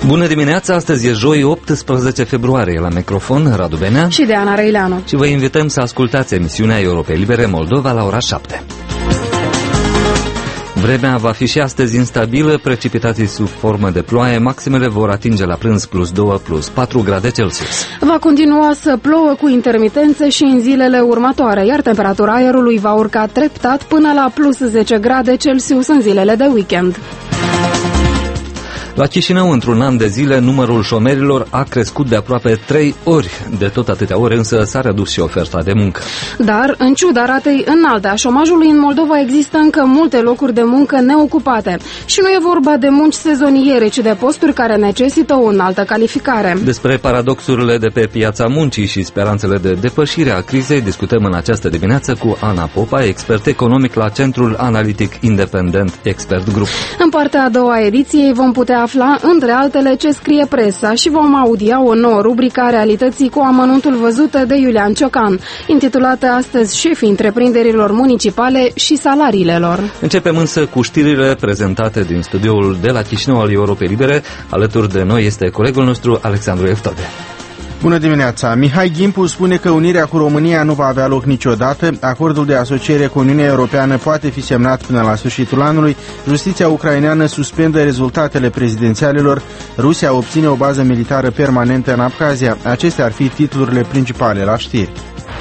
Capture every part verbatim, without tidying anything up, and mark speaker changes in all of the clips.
Speaker 1: Bună dimineața, astăzi e joi, optsprezece februarie, la microfon Radu Benea
Speaker 2: și Deana Răileanu.
Speaker 1: Și vă invităm să ascultați emisiunea Europei Libere Moldova la ora șapte. Vremea va fi și astăzi instabilă, precipitații sub formă de ploaie, maximele vor atinge la prânz plus doi, plus patru grade Celsius.
Speaker 2: Va continua să plouă cu intermitențe și în zilele următoare, iar temperatura aerului va urca treptat până la plus zece grade Celsius în zilele de weekend.
Speaker 1: La Chișinău, într-un an de zile, numărul șomerilor a crescut de aproape trei ori. De tot atâtea ore, însă, s-a redus și oferta de muncă.
Speaker 2: Dar, în ciuda ratei înalte a șomajului, în Moldova există încă multe locuri de muncă neocupate. Și nu e vorba de munci sezoniere, ci de posturi care necesită o înaltă calificare.
Speaker 1: Despre paradoxurile de pe piața muncii și speranțele de depășire a crizei discutăm în această dimineață cu Ana Popa, expert economic la Centrul Analitic Independent Expert Group.
Speaker 2: În partea a doua ediției vom putea afla, între altele, ce scrie presa și vom audia o nouă rubrică a realității cu amănuntul văzută de Iulian Ciocan, intitulată astăzi Șefii întreprinderilor municipale și salariile lor.
Speaker 1: Începem însă cu știrile prezentate din studioul de la Chișinău al Europei Libere. Alături de noi este colegul nostru Alexandru Eftode.
Speaker 3: Bună dimineața! Mihai Gimpu spune că unirea cu România nu va avea loc niciodată. Acordul de asociere cu Uniunea Europeană poate fi semnat până la sfârșitul anului. Justiția ucraineană suspendă rezultatele prezidențialelor. Rusia obține o bază militară permanentă în Abkhazia. Acestea ar fi titlurile principale la știri.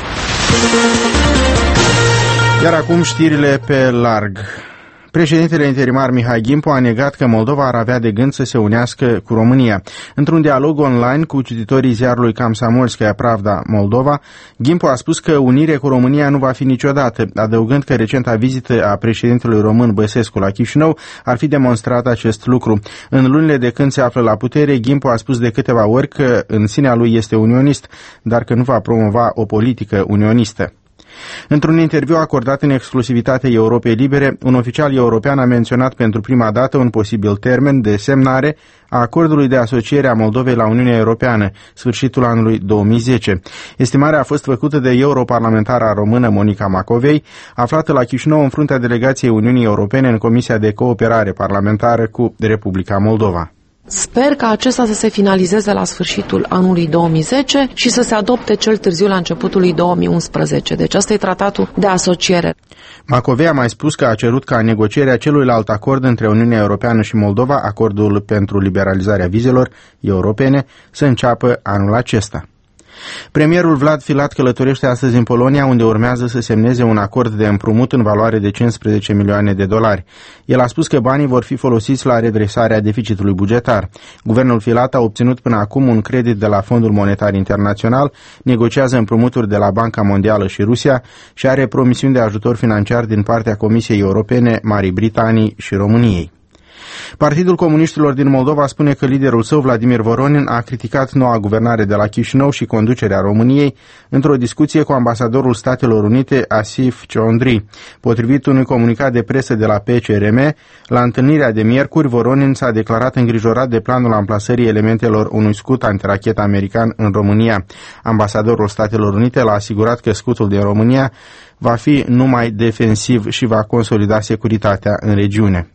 Speaker 3: Iar acum știrile pe larg. Președintele interimar Mihai Gimpu a negat că Moldova ar avea de gând să se unească cu România. Într-un dialog online cu cititorii ziarului Komsomolskaya Pravda Moldova, Gimpu a spus că unirea cu România nu va fi niciodată, adăugând că recenta vizită a președintelui român Băsescu la Chișinău ar fi demonstrat acest lucru. În lunile de când se află la putere, Gimpu a spus de câteva ori că în sinea lui este unionist, dar că nu va promova o politică unionistă. Într-un interviu acordat în exclusivitate Europei Libere, un oficial european a menționat pentru prima dată un posibil termen de semnare a acordului de asociere a Moldovei la Uniunea Europeană, sfârșitul anului două mii zece. Estimarea a fost făcută de europarlamentara română Monica Macovei, aflată la Chișinău în fruntea delegației Uniunii Europene în Comisia de Cooperare Parlamentară cu Republica Moldova.
Speaker 4: Sper ca acesta să se finalizeze la sfârșitul anului două mii zece și să se adopte cel târziu la începutul lui două mii unsprezece. Deci asta e tratatul de asociere.
Speaker 3: Macovei a mai spus că a cerut ca negocierea celuilalt acord între Uniunea Europeană și Moldova, acordul pentru liberalizarea vizelor europene, să înceapă anul acesta. Premierul Vlad Filat călătorește astăzi în Polonia, unde urmează să semneze un acord de împrumut în valoare de cincisprezece milioane de dolari. El a spus că banii vor fi folosiți la redresarea deficitului bugetar. Guvernul Filat a obținut până acum un credit de la Fondul Monetar Internațional, negociază împrumuturi de la Banca Mondială și Rusia și are promisiuni de ajutor financiar din partea Comisiei Europene, Marii Britanii și României. Partidul Comuniștilor din Moldova spune că liderul său, Vladimir Voronin, a criticat noua guvernare de la Chișinău și conducerea României într-o discuție cu ambasadorul Statelor Unite, Asif Ciondri. Potrivit unui comunicat de presă de la P C R M, la întâlnirea de miercuri, Voronin s-a declarat îngrijorat de planul amplasării elementelor unui scut antirachet american în România. Ambasadorul Statelor Unite l-a asigurat că scutul din România va fi numai defensiv și va consolida securitatea în regiune.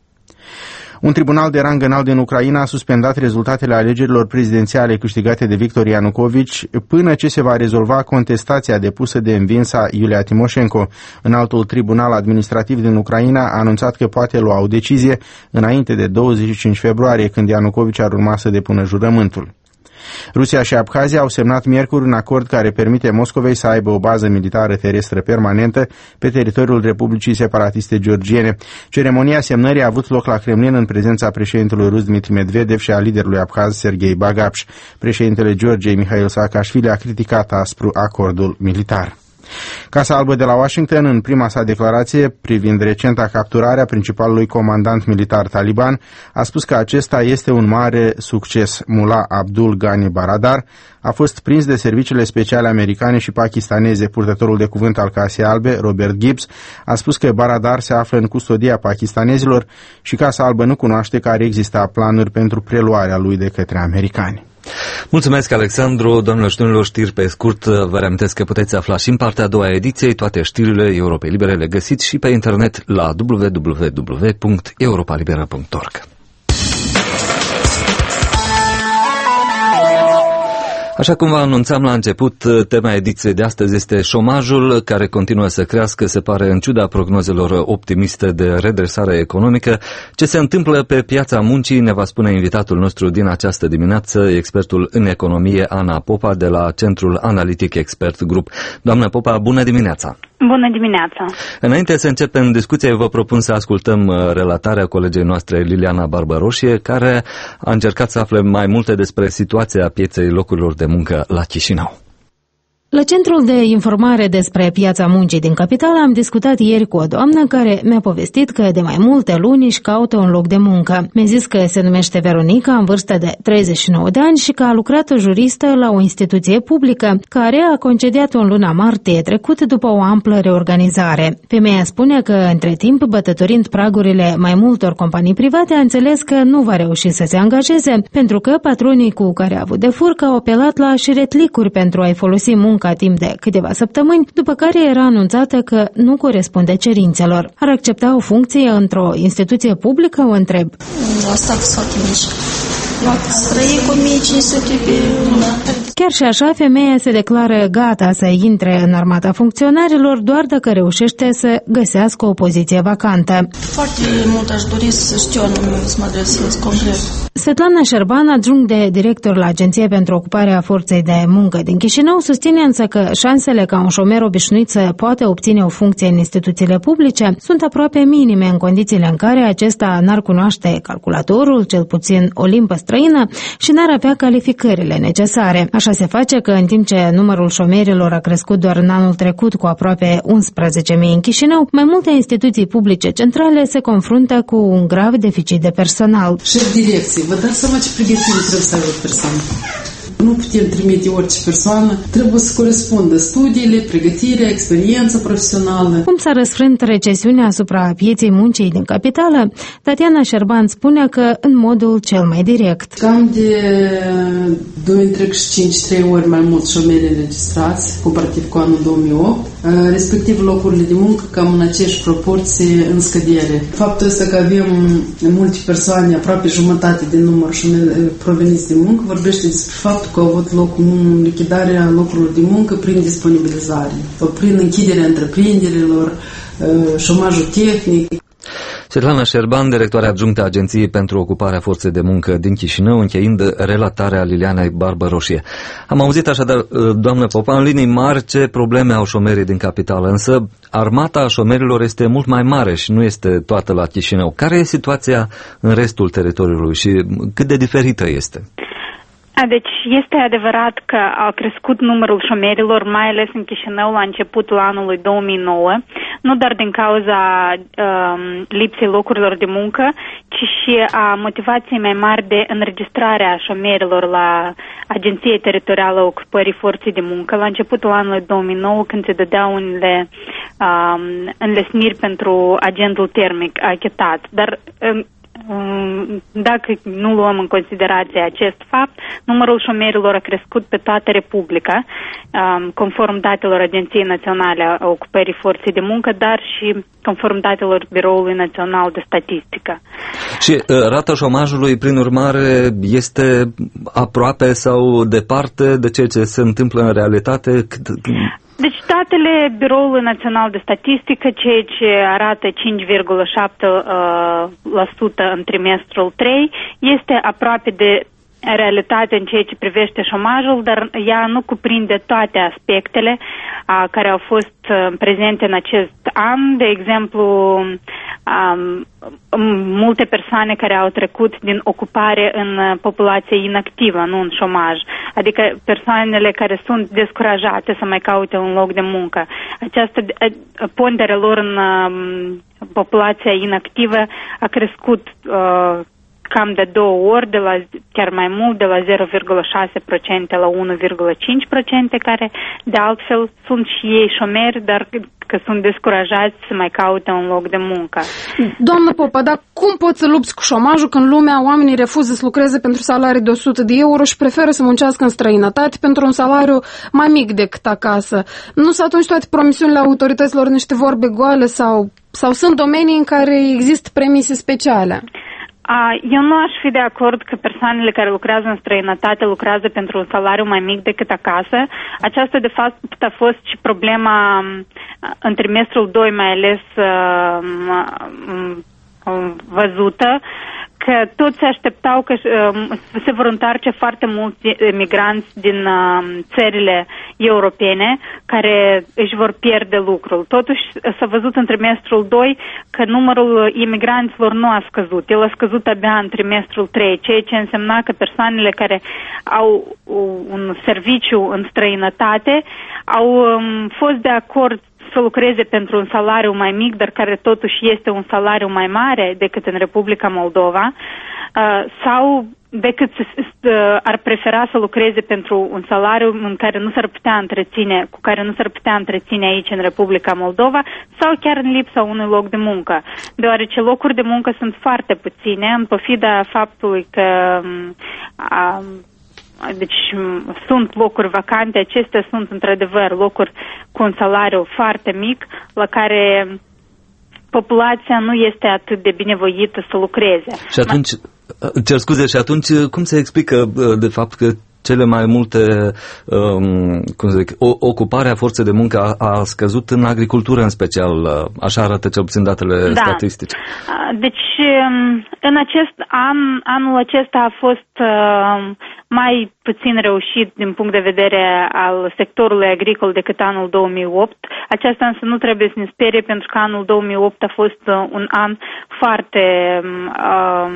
Speaker 3: Un tribunal de rang înalt din Ucraina a suspendat rezultatele alegerilor prezidențiale câștigate de Victor Ianukovici până ce se va rezolva contestația depusă de învinsa Iulia Timoșenko. Înaltul tribunal administrativ din Ucraina a anunțat că poate lua o decizie înainte de douăzeci și cinci februarie, când Ianukovici ar urma să depună jurământul. Rusia și Abkhazia au semnat miercuri un acord care permite Moscovei să aibă o bază militară terestră permanentă pe teritoriul Republicii Separatiste Georgiene. Ceremonia semnării a avut loc la Kremlin în prezența președintelui rus Dmitri Medvedev și a liderului abkhaz Serghei Bagapș. Președintele Georgiei Mihail Saakashvili a criticat aspru acordul militar. Casa Albă de la Washington, în prima sa declarație privind recenta capturare a principalului comandant militar taliban, a spus că acesta este un mare succes. Mullah Abdul Ghani Baradar a fost prins de serviciile speciale americane și pakistaneze. Purtătorul de cuvânt al Casei Albe, Robert Gibbs, a spus că Baradar se află în custodia pakistanezilor și Casa Albă nu cunoaște că ar exista planuri pentru preluarea lui de către americani.
Speaker 1: Mulțumesc, Alexandru. Doamnelor și domnilor, știri pe scurt. Vă reamintesc că puteți afla și în partea a doua ediției toate știrile Europei Libere, le găsiți și pe internet la w w w punct europa libera punct org. Așa cum vă anunțam la început, tema ediției de astăzi este șomajul, care continuă să crească, se pare, în ciuda prognozelor optimiste de redresare economică. Ce se întâmplă pe piața muncii ne va spune invitatul nostru din această dimineață, expertul în economie Ana Popa de la Centrul Analitic Expert Group. Doamnă Popa, bună dimineața!
Speaker 5: Bună dimineața!
Speaker 1: Înainte să începem discuția, vă propun să ascultăm relatarea colegei noastre Liliana Barbăroșie, care a încercat să afle mai multe despre situația pieței locurilor de muncă la Chișinău.
Speaker 6: La Centrul de Informare despre Piața Muncii din capitală am discutat ieri cu o doamnă care mi-a povestit că de mai multe luni își caută un loc de muncă. Mi-a zis că se numește Veronica, în vârstă de treizeci și nouă de ani și că a lucrat juristă la o instituție publică, care a concediat-o în luna martie trecut după o amplă reorganizare. Femeia spune că, între timp, bătătorind pragurile mai multor companii private, a înțeles că nu va reuși să se angajeze, pentru că patronii cu care a avut de furcă au apelat la șiretlicuri pentru a-i folosi muncă ca timp de câteva săptămâni, după care era anunțată că nu corespunde cerințelor. Ar accepta o funcție într-o instituție publică, o întreb.
Speaker 7: Asta foarte mici. Trăi cu o mie cinci sute pe lună.
Speaker 6: Chiar și așa, femeia se declară gata să intre în armata funcționarilor doar dacă reușește să găsească o poziție vacantă.
Speaker 7: Foarte mult aș dori să știu anume să mă adresez concret.
Speaker 6: Svetlana Șerban, adjunct de director la Agenția pentru Ocuparea Forței de Muncă din Chișinău, susține însă că șansele ca un șomer obișnuit să poată obține o funcție în instituțiile publice sunt aproape minime în condițiile în care acesta n-ar cunoaște calculatorul, cel puțin o limbă străină, și n-ar avea calificările necesare. Așa se face că, în timp ce numărul șomerilor a crescut doar în anul trecut cu aproape unsprezece mii în Chișinău, mai multe instituții publice centrale se confruntă cu un grav deficit de personal.
Speaker 8: Șef direcție, vă dați seama ce pregătire trebuie să aibă o persoană. Nu putem trimite orice persoană, trebuie să corespundă studiile, pregătirea, experiența profesională.
Speaker 6: Cum s-a răsfrânt recesiunea asupra pieței muncii din capitală, Tatiana Șerban spune că în modul cel mai direct.
Speaker 8: Cam de doi virgulă cinci trei ori mai mulți șomeri înregistrați, comparativ cu anul două mii opt, respectiv locurile de muncă cam în aceeași proporție în scădere. Faptul ăsta că avem multe persoane, aproape jumătate din numărul șomeri proveniți de muncă, vorbește despre faptul că au avut loc lichidarea locurilor de muncă prin disponibilizare sau prin închiderea întreprinderilor, șomajul tehnic.
Speaker 1: Svetlana Șerban, directoarea adjunctă a Agenției pentru Ocuparea Forței de Muncă din Chișinău, încheind relatarea Lilianei Barbăroșie. Am auzit așadar, doamnă Popa, în linii mari ce probleme au șomerii din capitală, însă armata șomerilor este mult mai mare și nu este toată la Chișinău. Care e situația în restul teritoriului și cât de diferită este?
Speaker 5: Deci este adevărat că a crescut numărul șomerilor, mai ales în Chișinău, la începutul anului două mii nouă, nu doar din cauza um, lipsei locurilor de muncă, ci și a motivației mai mari de înregistrare a șomerilor la Agenția Teritorială a Ocupării Forței de Muncă, la începutul anului două mii nouă, când se dădeau unele um, înlesniri pentru agentul termic achitat. Dar um, dacă nu luăm în considerație acest fapt, numărul șomerilor a crescut pe toată Republica, conform datelor Agenției Naționale a Ocupării Forței de Muncă, dar și conform datelor Biroului Național de Statistică.
Speaker 1: Și rata șomajului, prin urmare, este aproape sau departe de ceea ce se întâmplă în realitate?
Speaker 5: Deci datele Biroului Național de Statistică, ceea ce arată cinci virgulă șapte la sută în trimestrul trei, este aproape de realitate în ceea ce privește șomajul, dar ea nu cuprinde toate aspectele a, care au fost a, prezente în acest an. De exemplu, a, multe persoane care au trecut din ocupare în populație inactivă, nu în șomaj, adică persoanele care sunt descurajate să mai caute un loc de muncă. Această pondere lor în a, populația inactivă a crescut a, cam de două ori, de la, chiar mai mult, de la zero virgulă șase la sută la unu virgulă cinci la sută, care de altfel sunt și ei șomeri, dar că sunt descurajați să mai caute un loc de muncă.
Speaker 2: Doamnă Popa, dar cum poți să lupți cu șomajul când lumea, oamenii refuză să lucreze pentru salarii de o sută de euro și preferă să muncească în străinătate pentru un salariu mai mic decât acasă? Nu sunt atunci toate promisiunile autorităților niște vorbe goale sau, sau sunt domenii în care există premise speciale?
Speaker 5: Eu nu aș fi de acord că persoanele care lucrează în străinătate lucrează pentru un salariu mai mic decât acasă. Aceasta, de fapt, a fost și problema în trimestrul doi, mai ales văzută, că toți se așteptau că uh, se vor întoarce foarte mulți emigranți din uh, țările europene care își vor pierde lucrul. Totuși s-a văzut în trimestrul doi că numărul imigranților nu a scăzut. El a scăzut abia în trimestrul trei, ceea ce însemna că persoanele care au un serviciu în străinătate au um, fost de acord să lucreze pentru un salariu mai mic, dar care totuși este un salariu mai mare decât în Republica Moldova, sau decât să, ar prefera să lucreze pentru un salariu în care nu s-ar putea întreține, cu care nu s-ar putea întreține aici în Republica Moldova, sau chiar în lipsa unui loc de muncă. Deoarece locuri de muncă sunt foarte puține, în pofida faptului că a, deci sunt locuri vacante, acestea sunt într-adevăr locuri cu un salariu foarte mic, la care populația nu este atât de binevoită să lucreze.
Speaker 1: Și atunci, cer scuze, și atunci cum se explică de fapt că cele mai multe, um, cum să zic, o, ocuparea forței de muncă a, a scăzut în agricultură în special, așa arată cel puțin datele
Speaker 5: da.
Speaker 1: statistice.
Speaker 5: Deci, în acest an, anul acesta a fost uh, mai puțin reușit din punct de vedere al sectorului agricol decât anul două mii opt. Aceasta însă nu trebuie să ne sperie, pentru că anul două mii opt a fost uh, un an foarte uh,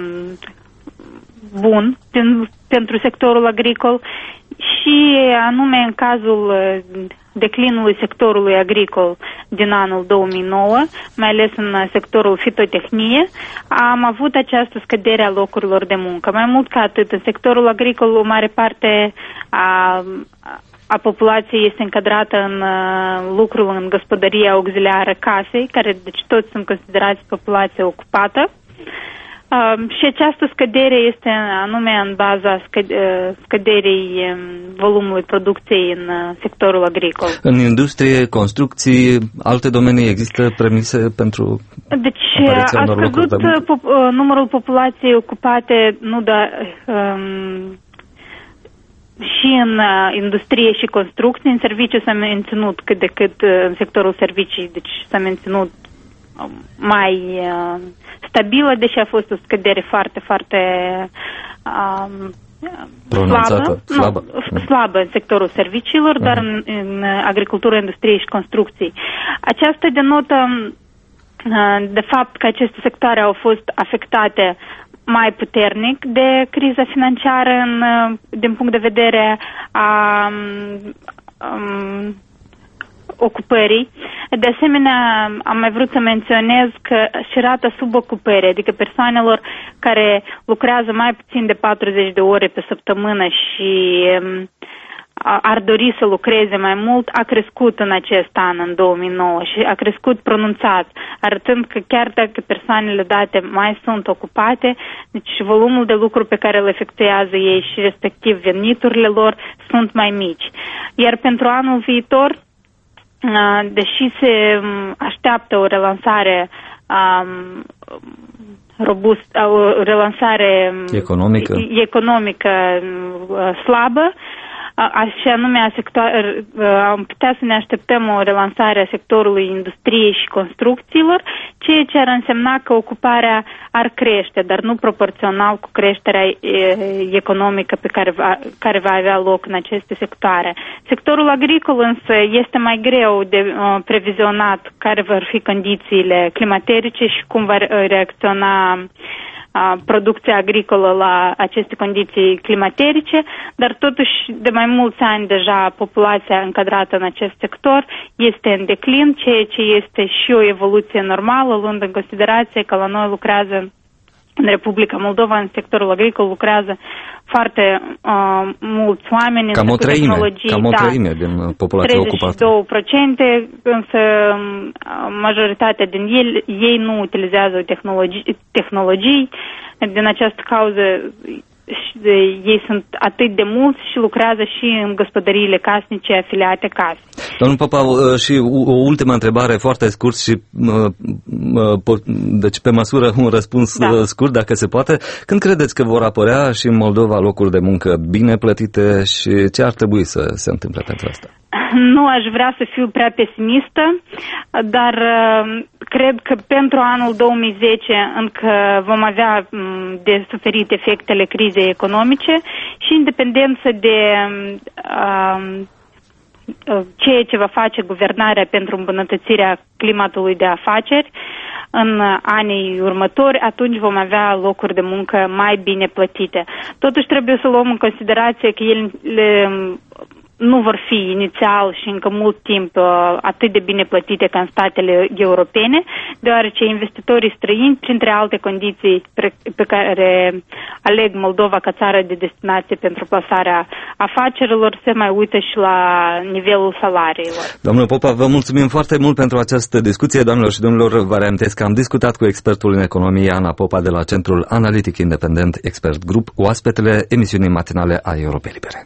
Speaker 5: bun din, pentru sectorul agricol și anume în cazul declinului sectorului agricol din anul două mii nouă, mai ales în sectorul fitotehnie, am avut această scădere a locurilor de muncă. Mai mult ca atât, în sectorul agricol o mare parte a, a populației este încadrată în lucrul în gospodăria auxiliară casei, care deci toți sunt considerați populație ocupată. Uh, și această scădere este anume în baza scăd- uh, scăderii um, volumului producției în uh, sectorul agricol.
Speaker 1: În industrie, construcții, alte domenii există premise pentru
Speaker 5: Deci a scăzut de pop- uh, numărul populației ocupate nu doar um, și în uh, industrie și construcții. În serviciu s-a menținut cât de cât uh, în sectorul servicii, deci s-a menținut uh, mai uh, stabilă, deși a fost o scădere foarte, foarte um, slabă,
Speaker 1: slabă.
Speaker 5: Nu, slabă în sectorul serviciilor, uh-huh. dar în, în agricultură, industrie și construcții. Aceasta denotă de fapt că aceste sectoare au fost afectate mai puternic de criza financiară în, din punct de vedere a um, ocupării. De asemenea, am mai vrut să menționez că și rata subocupării, adică persoanelor care lucrează mai puțin de patruzeci de ore pe săptămână și um, ar dori să lucreze mai mult, a crescut în acest an, în două mii nouă, și a crescut pronunțat, arătând că chiar dacă persoanele date mai sunt ocupate, deci volumul de lucru pe care îl efectuează ei și respectiv veniturile lor sunt mai mici. Iar pentru anul viitor, deși se așteaptă o relansare um, robust, o relansare
Speaker 1: economică,
Speaker 5: economică slabă, și anume a sector, am putea să ne așteptăm o relansare a sectorului industriei și construcțiilor, ceea ce ar însemna că ocuparea ar crește, dar nu proporțional cu creșterea economică pe care va, care va avea loc în aceste sectoare. Sectorul agricol însă este mai greu de uh, previzionat care vor fi condițiile climaterice și cum va reacționa producția agricolă la aceste condiții climaterice, dar totuși de mai mulți ani deja populația încadrată în acest sector este în declin, ceea ce este și o evoluție normală, luând în considerație că la noi lucrează în Republica Moldova, în sectorul agricol, lucrează foarte uh, mulți oameni.
Speaker 1: Cam o treime, cam o treime da, din populația ocupată.
Speaker 5: treizeci și două la sută, însă majoritatea din ei, ei nu utilizează tehnologii, tehnologii. Din această cauză ei sunt atât de mulți și lucrează și în gospodăriile casnice afiliate casei.
Speaker 1: Domnul Popa, și o ultimă întrebare foarte scurt și deci pe măsură un răspuns da. scurt, dacă se poate. Când credeți că vor apărea și în Moldova locuri de muncă bine plătite și ce ar trebui să se întâmple pentru asta?
Speaker 5: Nu aș vrea să fiu prea pesimistă, dar cred că pentru anul două mii zece încă vom avea de suferit efectele crizei economice și independență de uh, ceea ce va face guvernarea pentru îmbunătățirea climatului de afaceri în anii următori, atunci vom avea locuri de muncă mai bine plătite. Totuși trebuie să luăm în considerație că ele nu vor fi inițial și încă mult timp atât de bine plătite ca în statele europene, deoarece investitorii străini, printre alte condiții pe care aleg Moldova ca țară de destinație pentru plasarea afacerilor, se mai uită și la nivelul salariilor.
Speaker 1: Domnule Popa, vă mulțumim foarte mult pentru această discuție. Doamnelor și domnilor, vă reamintesc că am discutat cu expertul în economie Ana Popa de la Centrul Analitic Independent Expert Group, oaspetele emisiunii matinale a Europei Libere.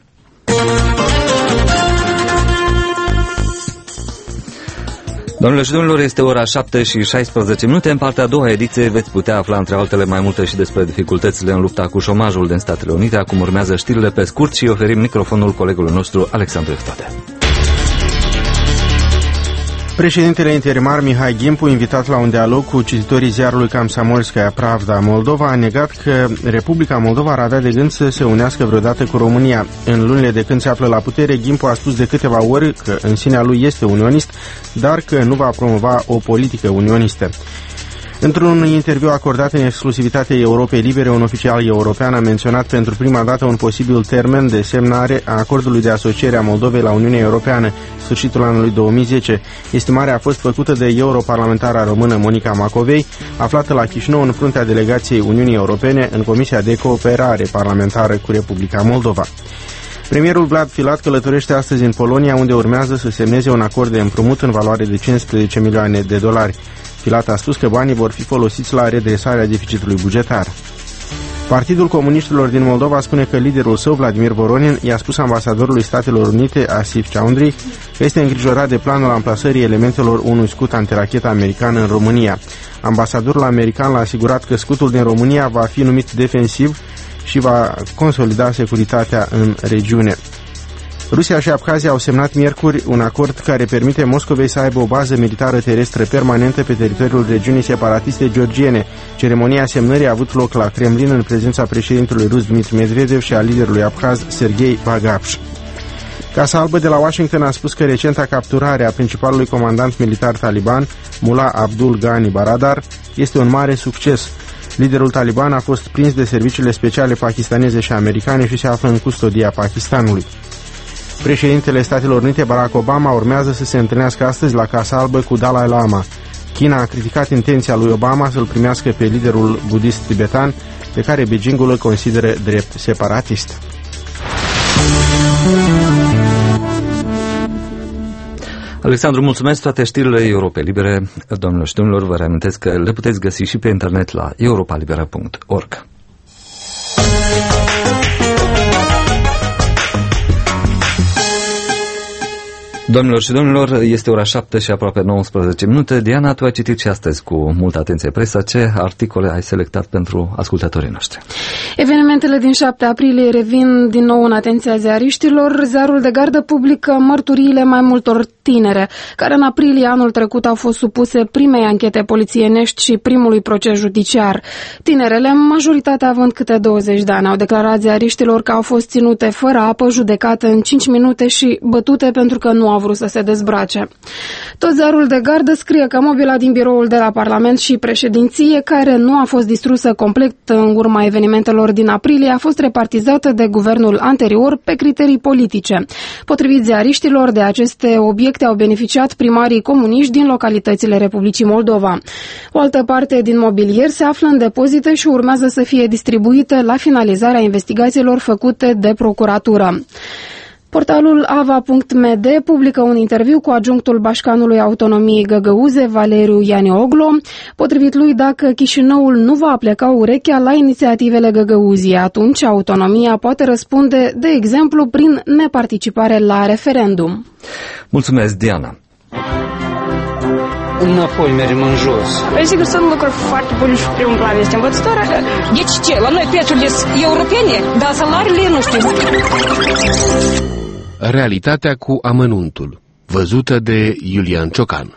Speaker 1: Doamnelor și domnilor, este ora șapte și șaisprezece minute. În partea a doua ediție veți putea afla, între altele, mai multe și despre dificultățile în lupta cu șomajul din Statele Unite. Acum urmează știrile pe scurt și oferim microfonul colegului nostru, Alexandru Eftode.
Speaker 3: Președintele interimar Mihai Gimpu, invitat la un dialog cu cititorii ziarului Komsomolskaya Pravda Moldova, a negat că Republica Moldova ar avea de gând să se unească vreodată cu România. În lunile de când se află la putere, Gimpu a spus de câteva ori că în sinea lui este unionist, dar că nu va promova o politică unionistă. Într-un interviu acordat în exclusivitate Europei Libere, un oficial european a menționat pentru prima dată un posibil termen de semnare a acordului de asociere a Moldovei la Uniunea Europeană, sfârșitul anului două mii zece. Estimarea a fost făcută de europarlamentara română Monica Macovei, aflată la Chișinău în fruntea delegației Uniunii Europene în Comisia de Cooperare Parlamentară cu Republica Moldova. Premierul Vlad Filat călătorește astăzi în Polonia, unde urmează să semneze un acord de împrumut în valoare de cincisprezece milioane de dolari. Filat a spus că banii vor fi folosiți la redresarea deficitului bugetar. Partidul Comuniștilor din Moldova spune că liderul său, Vladimir Voronin, i-a spus ambasadorului Statelor Unite, Asif Chaundry, că este îngrijorat de planul amplasării elementelor unui scut antirachetă american în România. Ambasadorul american l-a asigurat că scutul din România va fi numit defensiv și va consolida securitatea în regiune. Rusia și Abkhazia au semnat miercuri un acord care permite Moscovei să aibă o bază militară terestră permanentă pe teritoriul regiunii separatiste georgiene. Ceremonia semnării a avut loc la Kremlin în prezența președintelui rus Dmitri Medvedev și a liderului abkhaz Sergei Bagapsh. Casa Albă de la Washington a spus că recenta capturare a principalului comandant militar taliban, Mullah Abdul Ghani Baradar, este un mare succes. Liderul taliban a fost prins de serviciile speciale pakistaneze și americane și se află în custodia Pakistanului. Președintele Statelor Unite, Barack Obama, urmează să se întâlnească astăzi la Casa Albă cu Dalai Lama. China a criticat intenția lui Obama să-l primească pe liderul budist tibetan, pe care Beijingul îl consideră drept separatist.
Speaker 1: Alexandru, mulțumesc. Toate știrile Europei Libere, doamnelor și domnilor, vă reamintesc că le puteți găsi și pe internet la europa libera punct org. Doamnelor și domnilor, este ora șapte și aproape nouăsprezece minute. Diana, tu ai citit și astăzi cu multă atenție presa. Ce articole ai selectat pentru ascultătorii noștri?
Speaker 2: Evenimentele din șapte aprilie revin din nou în atenția ziariștilor. Ziarul de Gardă publică mărturiile mai multor tinere, care în aprilie anul trecut au fost supuse primei anchete polițienești și primului proces judiciar. Tinerele, majoritatea având câte douăzeci de ani, au declarat ziariștilor că au fost ținute fără apă, judecate în cinci minute și bătute pentru că nu au vrut să se dezbrace. Tot Ziarul de Gardă scrie că mobila din biroul de la Parlament și președinție, care nu a fost distrusă complet în urma evenimentelor din aprilie, a fost repartizată de guvernul anterior pe criterii politice. Potrivit ziariștilor, de aceste obiecte au beneficiat primarii comuniști din localitățile Republicii Moldova. O altă parte din mobilier se află în depozite și urmează să fie distribuită la finalizarea investigațiilor făcute de procuratură. Portalul ava punct m d publică un interviu cu adjunctul Bașcanului Autonomiei Găgăuze, Valeriu Ianioglo. Potrivit lui, dacă Chișinăul nu va apleca urechea la inițiativele Găgăuziei, atunci autonomia poate răspunde, de exemplu, prin neparticipare la referendum.
Speaker 1: Mulțumesc, Diana.
Speaker 9: Înapoi mergem în jos.
Speaker 10: Păi sigur sunt lucruri foarte bune și primul plan este învățătoarea. Deci ce? La noi prețurile sunt europene, dar salariile nu știu.
Speaker 11: Realitatea cu amănuntul, văzută de Iulian Ciocan.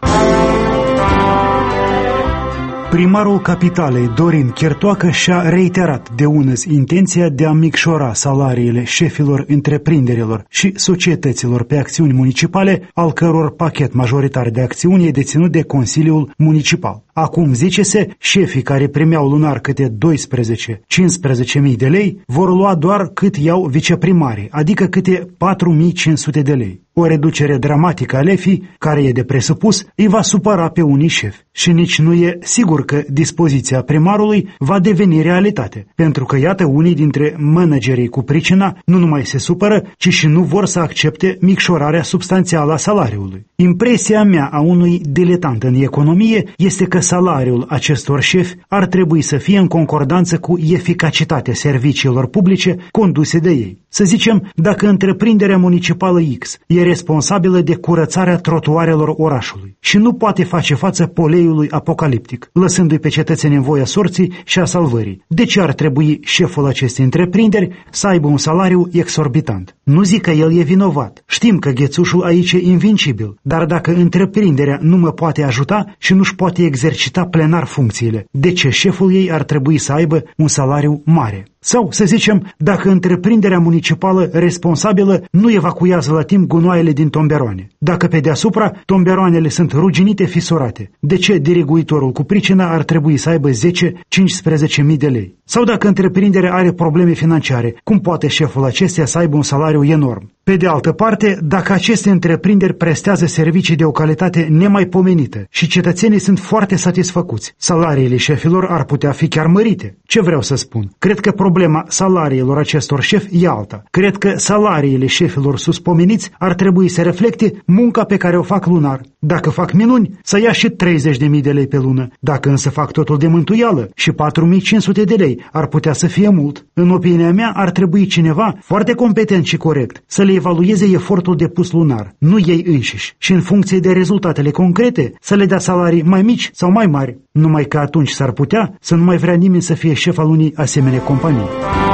Speaker 12: Primarul capitalei, Dorin Chertoacă, și-a reiterat de unăzi intenția de a micșora salariile șefilor întreprinderilor și societăților pe acțiuni municipale, al căror pachet majoritar de acțiuni e deținut de Consiliul Municipal. Acum, zice-se, șefii care primeau lunar câte doisprezece-cincisprezece mii de lei vor lua doar cât iau viceprimarii, adică câte patru mii cinci sute de lei. O reducere dramatică a lefii, care e de presupus, îi va supăra pe unii șefi. Și nici nu e sigur că dispoziția primarului va deveni realitate, pentru că, iată, unii dintre managerii cu pricina nu numai se supără, ci și nu vor să accepte micșorarea substanțială a salariului. Impresia mea a unui diletant în economie este că salariul acestor șefi ar trebui să fie în concordanță cu eficacitatea serviciilor publice conduse de ei. Să zicem, dacă întreprinderea municipală X e responsabilă de curățarea trotuarelor orașului și nu poate face față poleiului apocaliptic, lăsându-i pe cetățeni în voia sorții și a salvării, de ce ar trebui șeful acestei întreprinderi să aibă un salariu exorbitant? Nu zic că el e vinovat. Știm că ghețușul aici e invincibil, dar dacă întreprinderea nu mă poate ajuta și nu-și poate exercita plenar funcțiile, de ce șeful ei ar trebui să aibă un salariu mare? Sau, să zicem, dacă întreprinderea municipală responsabilă nu evacuează la timp gunoaiele din tomberoane, dacă pe deasupra tomberoanele sunt ruginite, fisurate, de ce diriguitorul cu pricina ar trebui să aibă zece-cincisprezece mii de lei? Sau dacă întreprinderea are probleme financiare, cum poate șeful acesteia să aibă un salariu enorm? Pe de altă parte, dacă aceste întreprinderi prestează servicii de o calitate nemaipomenită și cetățenii sunt foarte satisfăcuți, salariile șefilor ar putea fi chiar mărite. Ce vreau să spun? Cred că problema salariilor acestor șefi e alta. Cred că salariile șefilor suspomeniți ar trebui să reflecte munca pe care o fac lunar. Dacă fac minuni, să ia și treizeci de mii de lei pe lună. Dacă însă fac totul de mântuială, și patru mii cinci sute de lei ar putea să fie mult. În opinia mea, ar trebui cineva foarte competent și corect să le evalueze efortul depus lunar, nu ei înșiși, și în funcție de rezultatele concrete să le dea salarii mai mici sau mai mari. Numai că atunci s-ar putea să nu mai vrea nimeni să fie șef al unei asemenea companii.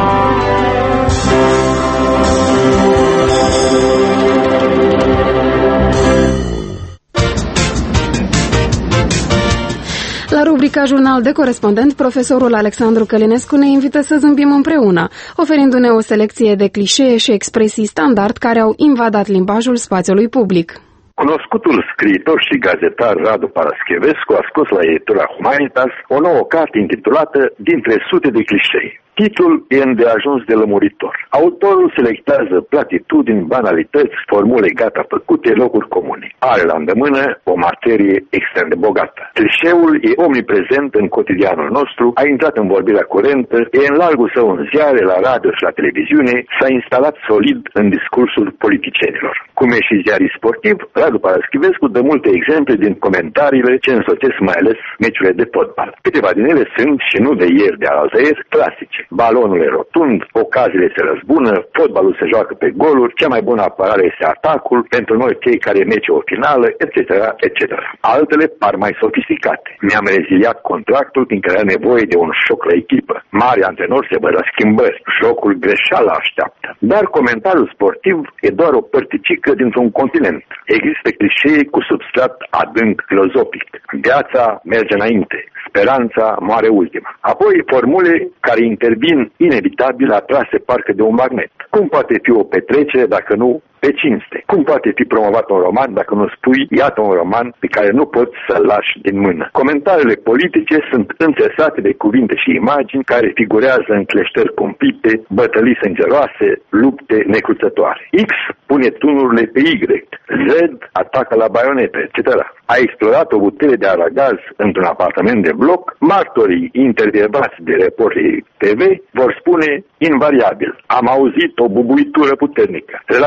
Speaker 2: La rubrica Jurnal de Corespondent, profesorul Alexandru Călinescu ne invită să zâmbim împreună, oferindu-ne o selecție de clișee și expresii standard care au invadat limbajul spațiului public.
Speaker 13: Cunoscutul scriitor și gazetar Radu Paraschivescu a scos la editura Humanitas o nouă carte intitulată Dintre sute de clișei. Titlul e îndeajuns de lămuritor. Autorul selectează platitudini, banalități, formule gata făcute, locuri comune. Are la îndemână o materie extrem de bogată. Clișeul e omniprezent în cotidianul nostru, a intrat în vorbirea curentă, e în largul său în ziare, la radio și la televiziune, s-a instalat solid în discursul politicienilor. Cum e și ziarist sportiv, Radu Paraschivescu dă multe exemple din comentariile ce însoțesc mai ales meciurile de fotbal. Câteva din ele sunt, și nu de ieri, de alăzăieri, clasice. Balonul e rotund, ocaziile se răzbună, fotbalul se joacă pe goluri, cea mai bună apărare este atacul, pentru noi cei care mece o finală, et cetera, et cetera. Altele par mai sofisticate. Mi-am reziliat contractul fiindcă era nevoie de un șoc la echipă. Mari antrenori se văd la schimbări. Jocul greșeală așteaptă. Dar comentariul sportiv e doar o părticică dintr-un continent. Există clișee cu substrat adânc filozofic. Viața merge înainte. Speranța moare ultima. Apoi formule care intervin inevitabil atrase parcă de un magnet. Cum poate fi o petrecere dacă nu pe cinste? Cum poate fi promovat un roman dacă nu spui, iată un roman pe care nu poți să-l lași din mână? Comentariile politice sunt înțesate de cuvinte și imagini care figurează în cleștări cumpite, bătălii sângeroase, lupte necruțătoare. X pune tunurile pe Y, Z atacă la baionetă, et cetera. A explodat o butelie de aragaz într-un apartament de bloc, martorii intervievați de reporterii T V vor spune invariabil: am auzit o bubuitură puternică. Relatarea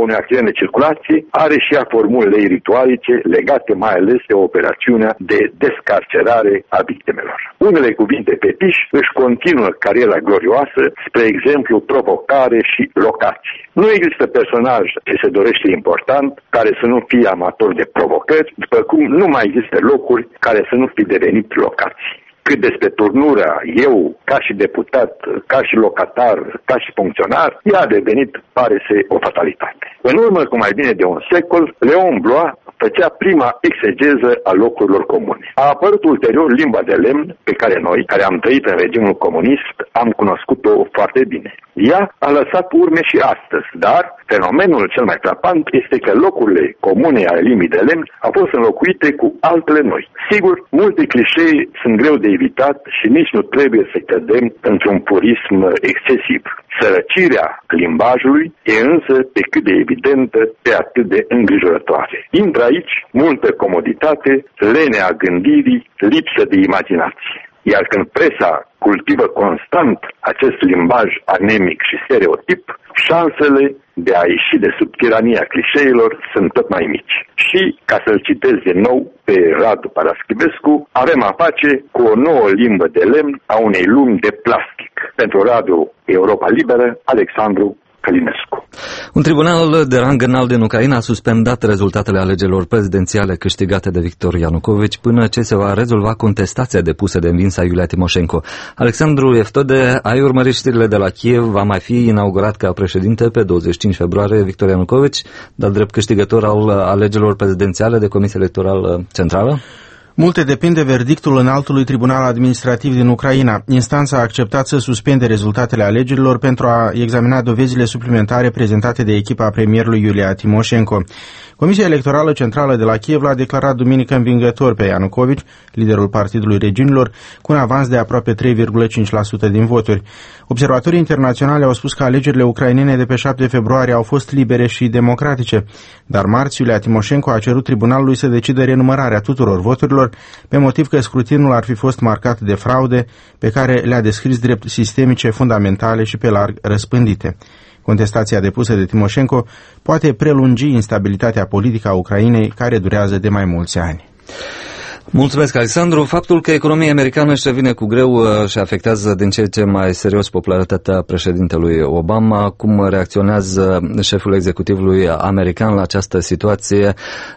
Speaker 13: unui accident de circulație are și ea formulele ei ritualice legate mai ales de operațiunea de descarcerare a victimelor. Unele cuvinte fetiș își continuă cariera glorioasă, spre exemplu provocare și locație. Nu există personaj ce se dorește important care să nu fie amator de provocări, după cum nu mai există locuri care să nu fi devenit locații. Cât despre turnura, eu, ca și deputat, ca și locatar, ca și funcționar, ea a devenit, pare să, o fatalitate. În urmă cu mai bine de un secol, Leon Blois făcea prima exegeză a locurilor comune. A apărut ulterior limba de lemn pe care noi, care am trăit în regimul comunist, am cunoscut-o foarte bine. Ea a lăsat urme și astăzi, dar fenomenul cel mai frapant este că locurile comune ale limbii de lemn au fost înlocuite cu altele noi. Sigur, multe clișee sunt greu de evitat și nici nu trebuie să cădem într-un purism excesiv. Sărăcirea limbajului e însă pe cât de evidentă, pe atât de îngrijorătoare. Intră aici multă comoditate, lenea gândirii, lipsă de imaginație. Iar când presa cultivă constant acest limbaj anemic și stereotip, șansele de a ieși de sub tirania clișeilor sunt tot mai mici. Și, ca să-l citez din nou pe Radu Paraschivescu, avem a face cu o nouă limbă de lemn a unei lumi de plastic. Pentru Radio Europa Liberă, Alexandru Călinescu.
Speaker 1: Un tribunal de rang înalt din Ucraina a suspendat rezultatele alegerilor prezidențiale câștigate de Victor Ianukovici până ce se va rezolva contestația depusă de învinsa Iulia Timoșenko. Alexandru Eftode, ai urmărit știrile de la Kiev, va mai fi inaugurat ca președinte pe douăzeci și cinci februarie Victor Ianukovici, dar drept câștigător al alegerilor prezidențiale de Comisia Electorală Centrală?
Speaker 3: Multe depind de verdictul înaltului tribunal administrativ din Ucraina. Instanța a acceptat să suspende rezultatele alegerilor pentru a examina dovezile suplimentare prezentate de echipa premierului Iulia Timoșenko. Comisia Electorală Centrală de la Kiev l-a declarat duminică învingător pe Ianukovici, liderul Partidului Regiunilor, cu un avans de aproape trei virgulă cinci la sută din voturi. Observatorii internaționali au spus că alegerile ucrainene de pe șapte februarie au fost libere și democratice, dar marți Iulia Timoșenko a cerut tribunalului să decidă renumărarea tuturor voturilor, pe motiv că scrutinul ar fi fost marcat de fraude pe care le-a descris drept sistemice, fundamentale și pe larg răspândite. Contestația depusă de Timoșenko poate prelungi instabilitatea politică a Ucrainei, care durează de mai mulți ani.
Speaker 1: Mulțumesc, Alexandru. Faptul că economia americană își revine cu greu și afectează din ce în ce mai serios popularitatea președintelui Obama. Cum reacționează șeful executivului american la această situație?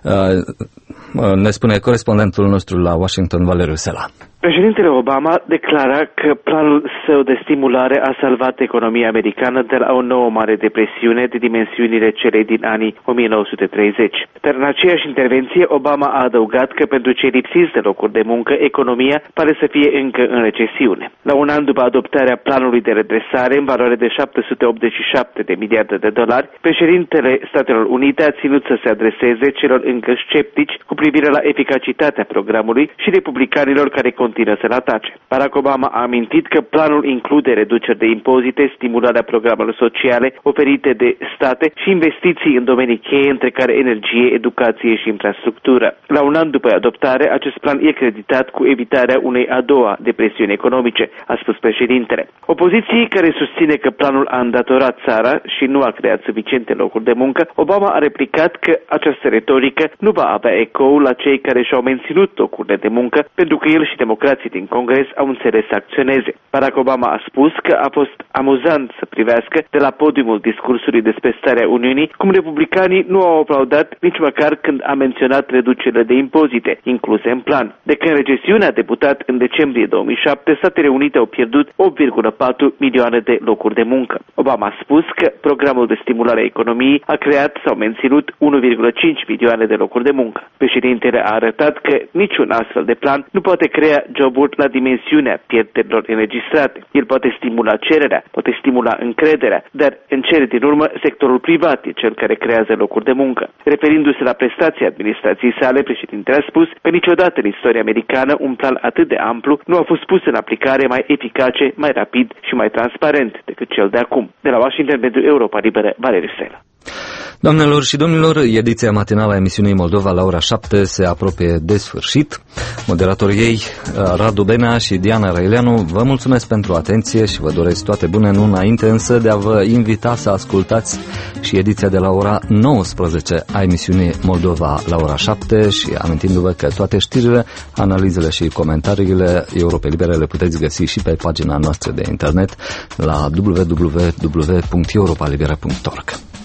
Speaker 1: Ne spune corespondentul nostru la Washington, Valeriu Sela.
Speaker 9: Președintele Obama declara că planul său de stimulare a salvat economia americană de la o nouă mare depresiune de dimensiunile celei din anii o mie nouă sute treizeci. Dar în aceeași intervenție, Obama a adăugat că pentru cei lipsiți de locuri de muncă, economia pare să fie încă în recesiune. La un an după adoptarea planului de redresare în valoare de șapte sute optzeci și șapte de miliarde de dolari, președintele Statelor Unite a ținut să se adreseze celor încă sceptici cu privire la eficacitatea programului și republicanilor care continuă să-l atace. Barack Obama a amintit că planul include reduceri de impozite, stimularea programelor sociale oferite de state și investiții în domenii cheie, între care energie, educație și infrastructură. La un an după adoptare, acest plan e creditat cu evitarea unei a doua depresiuni economice, a spus președintele. Opoziției care susține că planul a îndatorat țara și nu a creat suficiente locuri de muncă, Obama a replicat că această retorică nu va avea ecou la cei care și-au menținut locurile de muncă, pentru că el și democrații din Congres au înțeles să acționeze. Barack Obama a spus că a fost amuzant să privească de la podiumul discursului despre starea Uniunii cum republicanii nu au aplaudat nici măcar când a menționat reducerile de impozite, incluse în plan. De când recesiunea a debutat în decembrie două mii șapte, Statele Unite au pierdut opt virgulă patru milioane de locuri de muncă. Obama a spus că programul de stimulare a economiei a creat sau menținut unu virgulă cinci milioane de locuri de muncă. Președintele a arătat că niciun astfel de plan nu poate crea joburi la dimensiunea pierderilor înregistrate. El poate stimula cererea, poate stimula încrederea, dar în cele din urmă sectorul privat e cel care creează locuri de muncă. Referindu-se la prestația administrației sale, președintele a spus că niciodată în istoria americană un plan atât de amplu nu a fost pus în aplicare mai eficace, mai rapid și mai transparent decât cel de acum. De la Washington pentru Europa Liberă, Valeriu Sela.
Speaker 1: Doamnelor și domnilor, ediția matinală a emisiunii Moldova la ora șapte se apropie de sfârșit. Moderatorii ei, Radu Benea și Diana Răileanu, vă mulțumesc pentru atenție și vă doresc toate bune, nu înainte însă de a vă invita să ascultați și ediția de la ora nouăsprezece a emisiunii Moldova la ora șapte și amintindu-vă că toate știrile, analizele și comentariile Europe Libere le puteți găsi și pe pagina noastră de internet la w w w punct europa libera punct org.